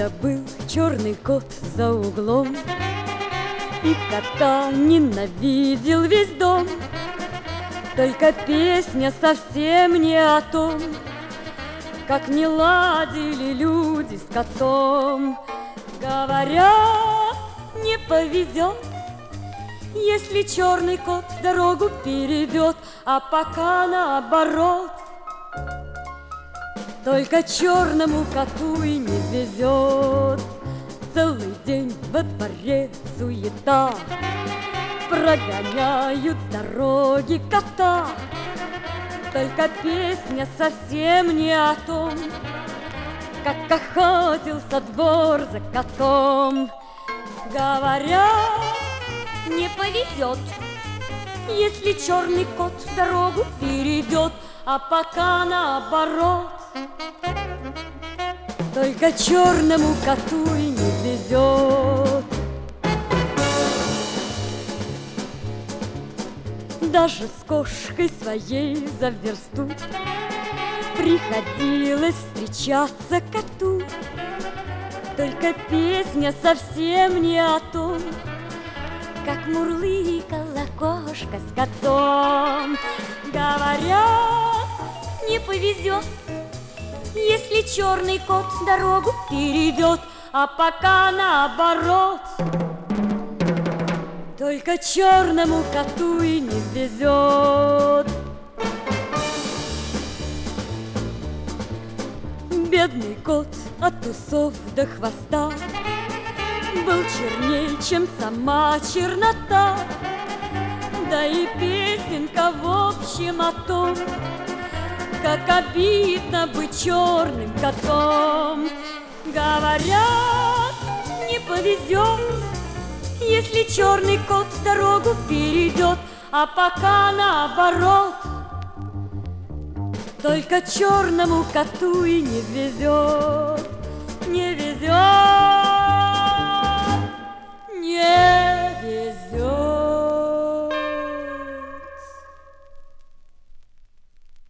Как-то был черный кот за углом, и кота ненавидел весь дом. Только песня совсем не о том, как не ладили люди с котом. Говорят, не повезет, если черный кот дорогу перейдет, а пока наоборот. Только черному коту и не везет. Целый день во дворе суета, прогоняют с дороги кота. Только песня совсем не о том, как охотился двор за котом. Говорят, не повезет, если черный кот дорогу перейдет, а пока наоборот. Только черному коту и не везет. Даже с кошкой своей за версту приходилось встречаться коту. Только песня совсем не о том, как мурлыкала кошка с котом. Говорят, не повезет, если черный кот дорогу перейдет, а пока наоборот. Только черному коту и не везет. Бедный кот от усов до хвоста был черней, чем сама чернота. Да и песенка в общем о том, как обидно быть черным котом. Говорят, не повезет, если черный кот дорогу перейдет, а пока наоборот. Только черному коту и не везет, не везет.